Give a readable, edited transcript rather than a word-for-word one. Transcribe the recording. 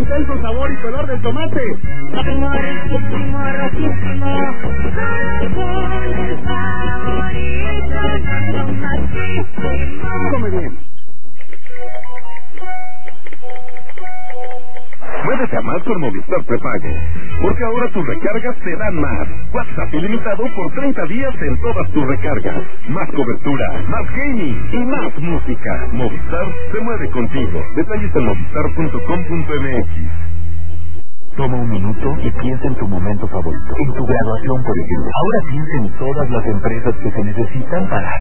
intenso sabor y color del tomate. Riquísimo, riquísimo, rojísimo. Con el favorito del tomatísimo. Come bien. Muévete a más con Movistar Prepago, porque ahora tus recargas te dan más. WhatsApp ilimitado por 30 días en todas tus recargas. Más cobertura, más gaming y más música. Movistar se mueve contigo. Detalles en movistar.com.mx. Toma un minuto y piensa en tu momento favorito. En tu graduación, por ejemplo. Ahora piensa en todas las empresas que se necesitan para